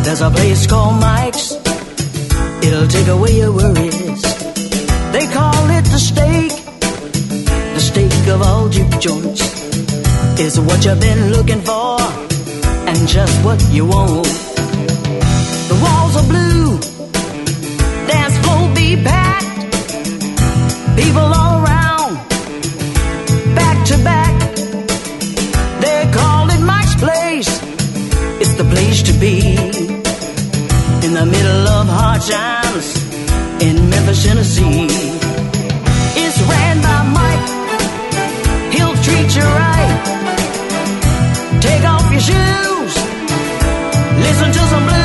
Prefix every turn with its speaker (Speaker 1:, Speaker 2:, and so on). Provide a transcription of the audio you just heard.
Speaker 1: There's a place called Mike's. It'll take away your worries. They call it the steak. The steak of all juke joints is what you've been looking for and just what you want. The walls are blue, dance floor be packed, people all around, back to back. They call it Mike's Place. It's the place to be in the middle of hard times in Memphis, Tennessee. It's ran by Mike. He'll treat you right. Take off your shoes, listen to some